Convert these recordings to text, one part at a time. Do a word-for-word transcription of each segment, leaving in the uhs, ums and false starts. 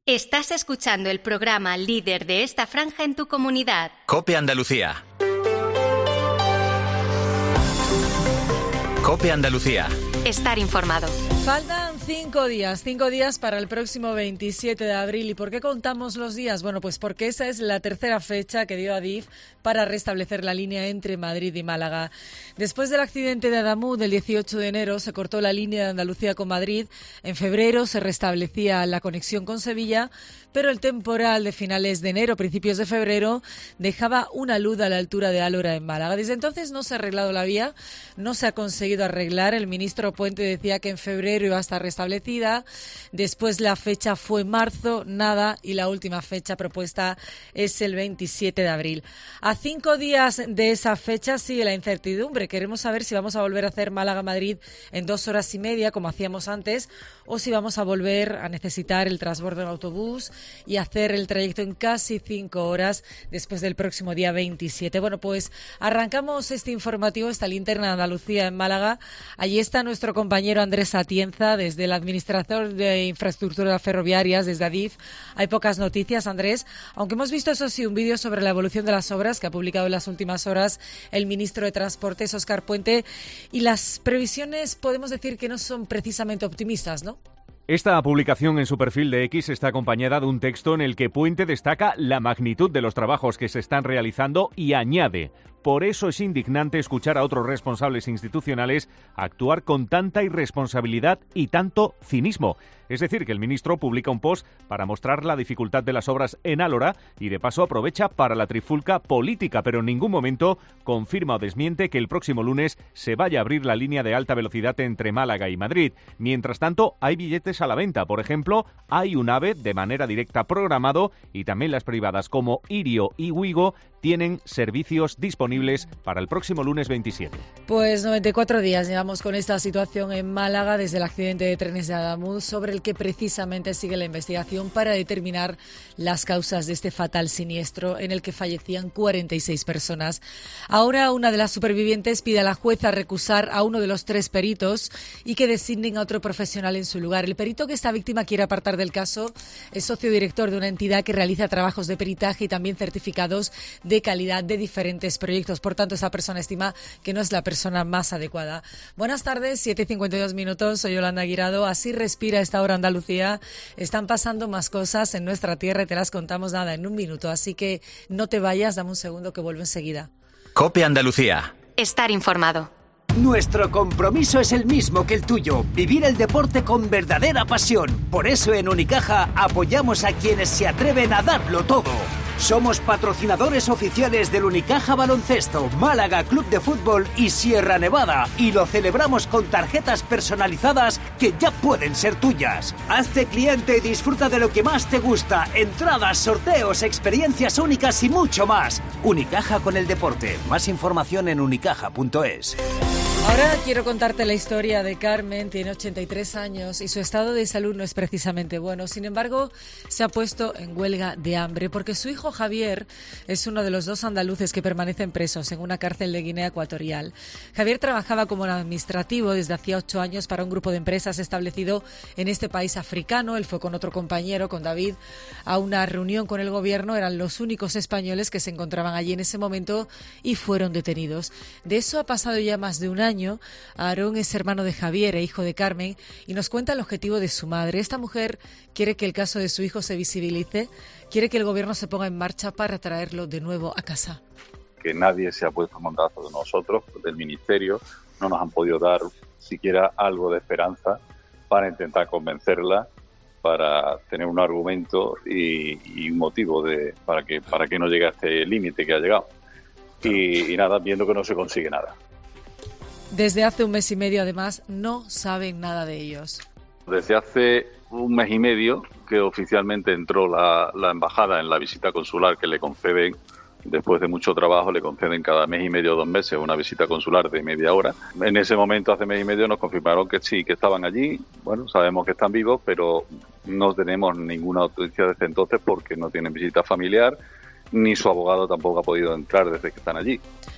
Estás escuchando el programa líder de esta franja en tu comunidad. COPE Andalucía. COPE Andalucía. Estar informado. Faltan cinco días, cinco días para el próximo veintisiete de abril. ¿Y por qué contamos los días? Bueno, pues porque esa es la tercera fecha que dio Adif para restablecer la línea entre Madrid y Málaga. Después del accidente de Adamuz del dieciocho de enero se cortó la línea de Andalucía con Madrid. En febrero se restablecía la conexión con Sevilla, pero el temporal de finales de enero, principios de febrero, dejaba una luz a la altura de Álora en Málaga. Desde entonces no se ha arreglado la vía, no se ha conseguido arreglar. El ministro Puente decía que en febrero iba a estar restablecida. Después la fecha fue marzo, nada, y la última fecha propuesta es el veintisiete de abril. A cinco días de esa fecha sigue la incertidumbre. Queremos saber si vamos a volver a hacer Málaga-Madrid en dos horas y media, como hacíamos antes, o si vamos a volver a necesitar el transbordo en autobús y hacer el trayecto en casi cinco horas después del próximo día veintisiete. Bueno, pues arrancamos este informativo, esta linterna de Andalucía en Málaga. Allí está nuestro compañero Andrés Atienza, desde el Administrador de Infraestructuras Ferroviarias, desde Adif. Hay pocas noticias, Andrés, aunque hemos visto, eso sí, un vídeo sobre la evolución de las obras que ha publicado en las últimas horas el ministro de Transportes, Óscar Puente, y las previsiones podemos decir que no son precisamente optimistas, ¿no? Esta publicación en su perfil de X está acompañada de un texto en el que Puente destaca la magnitud de los trabajos que se están realizando y añade: por eso es indignante escuchar a otros responsables institucionales actuar con tanta irresponsabilidad y tanto cinismo. Es decir, que el ministro publica un post para mostrar la dificultad de las obras en Álora y de paso aprovecha para la trifulca política, pero en ningún momento confirma o desmiente que el próximo lunes se vaya a abrir la línea de alta velocidad entre Málaga y Madrid. Mientras tanto, hay billetes a la venta. Por ejemplo, hay un AVE de manera directa programado y también las privadas como Irio y Wigo tienen servicios disponibles para el próximo lunes veintisiete. Pues noventa y cuatro días llevamos con esta situación en Málaga desde el accidente de trenes de Adamuz, sobre el que precisamente sigue la investigación para determinar las causas de este fatal siniestro en el que fallecían cuarenta y seis personas. Ahora una de las supervivientes pide a la jueza recusar a uno de los tres peritos y que designen a otro profesional en su lugar. El perito que esta víctima quiere apartar del caso es socio director de una entidad que realiza trabajos de peritaje y también certificados de calidad de diferentes proyectos. Por tanto, esa persona estima que no es la persona más adecuada. Buenas tardes, siete y cincuenta y dos minutos. Soy Yolanda Guirado. Así respira esta hora Andalucía. Están pasando más cosas en nuestra tierra y te las contamos nada en un minuto. Así que no te vayas, dame un segundo que vuelvo enseguida. COPE Andalucía. Estar informado. Nuestro compromiso es el mismo que el tuyo, vivir el deporte con verdadera pasión. Por eso en Unicaja apoyamos a quienes se atreven a darlo todo. Somos patrocinadores oficiales del Unicaja Baloncesto, Málaga Club de Fútbol y Sierra Nevada, y lo celebramos con tarjetas personalizadas que ya pueden ser tuyas. Hazte cliente y disfruta de lo que más te gusta: entradas, sorteos, experiencias únicas y mucho más. Unicaja con el deporte. Más información en unicaja punto es. Ahora quiero contarte la historia de Carmen. Tiene ochenta y tres años y su estado de salud no es precisamente bueno. Sin embargo, se ha puesto en huelga de hambre porque su hijo Javier es uno de los dos andaluces que permanecen presos en una cárcel de Guinea Ecuatorial. Javier trabajaba como administrativo desde hacía ocho años para un grupo de empresas establecido en este país africano. Él fue con otro compañero, con David, a una reunión con el gobierno. Eran los únicos españoles que se encontraban allí en ese momento y fueron detenidos. De eso ha pasado ya más de un año. Aarón es hermano de Javier e hijo de Carmen y nos cuenta el objetivo de su madre. Esta mujer quiere que el caso de su hijo se visibilice, quiere que el gobierno se ponga en marcha para traerlo de nuevo a casa. Que nadie se ha puesto en contacto con nosotros, del Ministerio, no nos han podido dar siquiera algo de esperanza para intentar convencerla, para tener un argumento y, y un motivo de para que para que no llegue a este límite que ha llegado. Y, y nada, viendo que no se consigue nada. Desde hace un mes y medio, además, no saben nada de ellos. Desde hace un mes y medio que oficialmente entró la, la embajada en la visita consular que le conceden, después de mucho trabajo, le conceden cada mes y medio o dos meses una visita consular de media hora. En ese momento, hace mes y medio, nos confirmaron que sí, que estaban allí. Bueno, sabemos que están vivos, pero no tenemos ninguna noticia desde entonces porque no tienen visita familiar, ni su abogado tampoco ha podido entrar desde que están allí.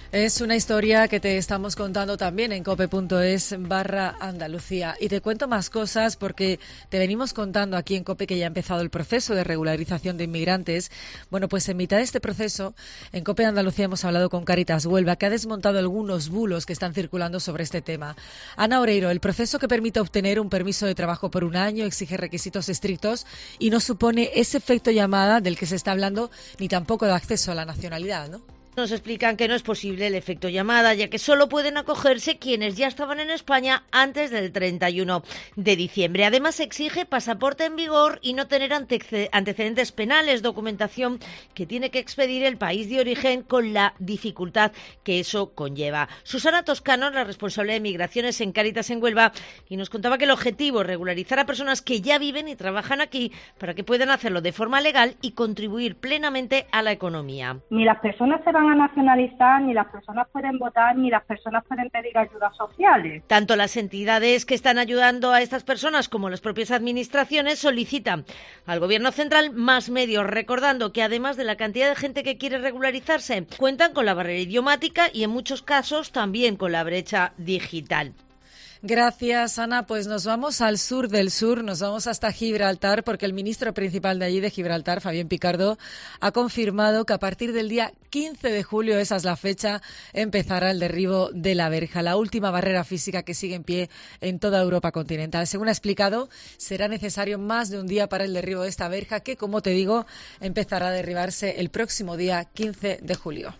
Es una historia que te estamos contando también en cope.es barra Andalucía. Y te cuento más cosas porque te venimos contando aquí en COPE que ya ha empezado el proceso de regularización de inmigrantes. Bueno, pues en mitad de este proceso, en COPE Andalucía hemos hablado con Cáritas Huelva, que ha desmontado algunos bulos que están circulando sobre este tema. Ana Oreiro, el proceso que permite obtener un permiso de trabajo por un año exige requisitos estrictos y no supone ese efecto llamada del que se está hablando, ni tampoco de acceso a la nacionalidad, ¿no? Nos explican que no es posible el efecto llamada, ya que solo pueden acogerse quienes ya estaban en España antes del treinta y uno de diciembre. Además, exige pasaporte en vigor y no tener antecedentes penales, documentación que tiene que expedir el país de origen con la dificultad que eso conlleva. Susana Toscano, la responsable de Migraciones en Cáritas en Huelva, y nos contaba que el objetivo es regularizar a personas que ya viven y trabajan aquí para que puedan hacerlo de forma legal y contribuir plenamente a la economía. Ni las personas se van a nacionalizar, ni las personas pueden votar, ni las personas pueden pedir ayudas sociales. Tanto las entidades que están ayudando a estas personas como las propias administraciones solicitan al Gobierno central más medios, recordando que además de la cantidad de gente que quiere regularizarse, cuentan con la barrera idiomática y en muchos casos también con la brecha digital. Gracias, Ana. Pues nos vamos al sur del sur, nos vamos hasta Gibraltar, porque el ministro principal de allí, de Gibraltar, Fabián Picardo, ha confirmado que a partir del día quince de julio, esa es la fecha, empezará el derribo de la verja, la última barrera física que sigue en pie en toda Europa continental. Según ha explicado, será necesario más de un día para el derribo de esta verja, que, como te digo, empezará a derribarse el próximo día quince de julio.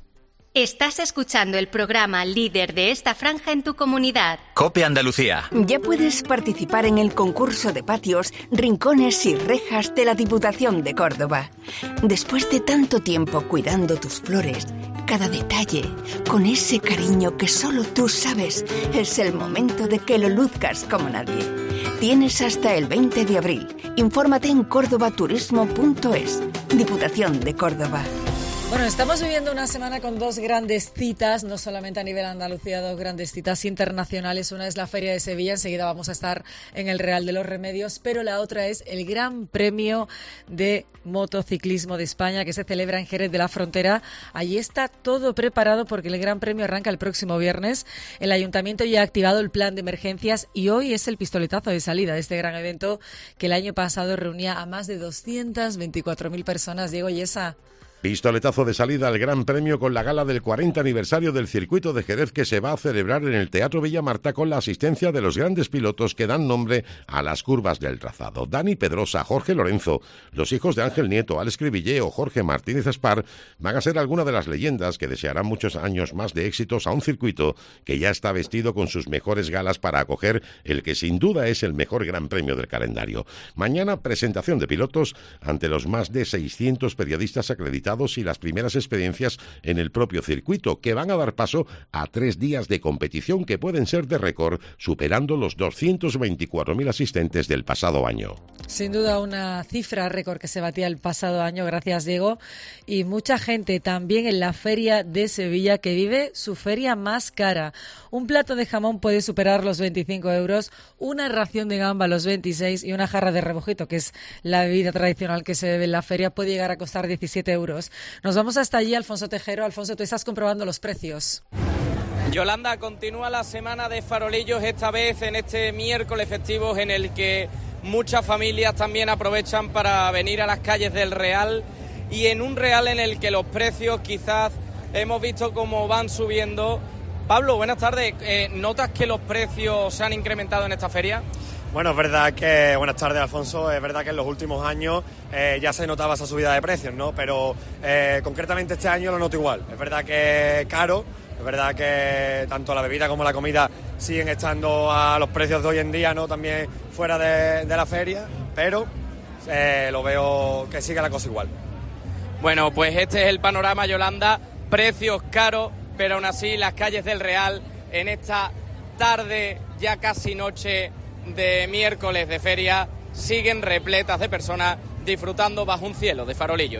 Estás escuchando el programa líder de esta franja en tu comunidad. COPE Andalucía. Ya puedes participar en el concurso de patios, rincones y rejas de la Diputación de Córdoba. Después de tanto tiempo cuidando tus flores, cada detalle, con ese cariño que solo tú sabes, es el momento de que lo luzcas como nadie. Tienes hasta el veinte de abril. Infórmate en córdoba turismo punto es. Diputación de Córdoba. Bueno, estamos viviendo una semana con dos grandes citas, no solamente a nivel Andalucía, dos grandes citas internacionales. Una es la Feria de Sevilla, enseguida vamos a estar en el Real de los Remedios, pero la otra es el Gran Premio de Motociclismo de España, que se celebra en Jerez de la Frontera. Allí está todo preparado porque el Gran Premio arranca el próximo viernes. El Ayuntamiento ya ha activado el plan de emergencias y hoy es el pistoletazo de salida de este gran evento que el año pasado reunía a más de doscientas veinticuatro mil personas. Diego Yesa. Pistoletazo de salida al Gran Premio con la gala del cuarenta aniversario del Circuito de Jerez, que se va a celebrar en el Teatro Villamarta con la asistencia de los grandes pilotos que dan nombre a las curvas del trazado. Dani Pedrosa, Jorge Lorenzo, los hijos de Ángel Nieto, Alex Cribillé o Jorge Martínez Aspar van a ser algunas de las leyendas que desearán muchos años más de éxitos a un circuito que ya está vestido con sus mejores galas para acoger el que sin duda es el mejor Gran Premio del calendario. Mañana, presentación de pilotos ante los más de seiscientos periodistas acreditados y las primeras experiencias en el propio circuito, que van a dar paso a tres días de competición que pueden ser de récord, superando los doscientos veinticuatro mil asistentes del pasado año. Sin duda una cifra récord que se batía el pasado año, gracias Diego, y mucha gente también en la Feria de Sevilla que vive su feria más cara. Un plato de jamón puede superar los veinticinco euros, una ración de gamba los veintiséis y una jarra de rebujito, que es la bebida tradicional que se bebe en la feria, puede llegar a costar diecisiete euros. Nos vamos hasta allí, Alfonso Tejero. Alfonso, tú estás comprobando los precios. Yolanda, continúa la semana de farolillos, esta vez en este miércoles festivo en el que muchas familias también aprovechan para venir a las calles del Real, y en un Real en el que los precios quizás hemos visto cómo van subiendo. Pablo, buenas tardes. Eh, ¿Notas que los precios se han incrementado en esta feria? Bueno, es verdad que, buenas tardes Alfonso, es verdad que en los últimos años eh, ya se notaba esa subida de precios, ¿no? Pero eh, concretamente este año lo noto igual. Es verdad que es caro, es verdad que tanto la bebida como la comida siguen estando a los precios de hoy en día, ¿no? También fuera de, de la feria, pero eh, lo veo que sigue la cosa igual. Bueno, pues este es el panorama, Yolanda, precios caros, pero aún así las calles del Real en esta tarde, ya casi noche de miércoles de feria, siguen repletas de personas disfrutando bajo un cielo de farolillos.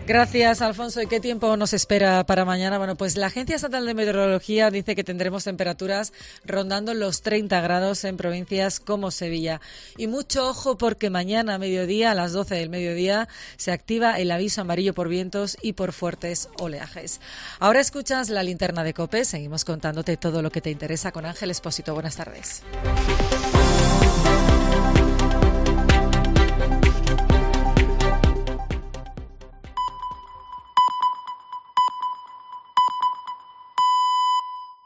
Gracias, Alfonso. ¿Y qué tiempo nos espera para mañana? Bueno, pues la Agencia Estatal de Meteorología dice que tendremos temperaturas rondando los treinta grados en provincias como Sevilla. Y mucho ojo porque mañana a mediodía, a las doce del mediodía, se activa el aviso amarillo por vientos y por fuertes oleajes. Ahora escuchas la linterna de COPE. Seguimos contándote todo lo que te interesa con Ángel Expósito. Buenas tardes.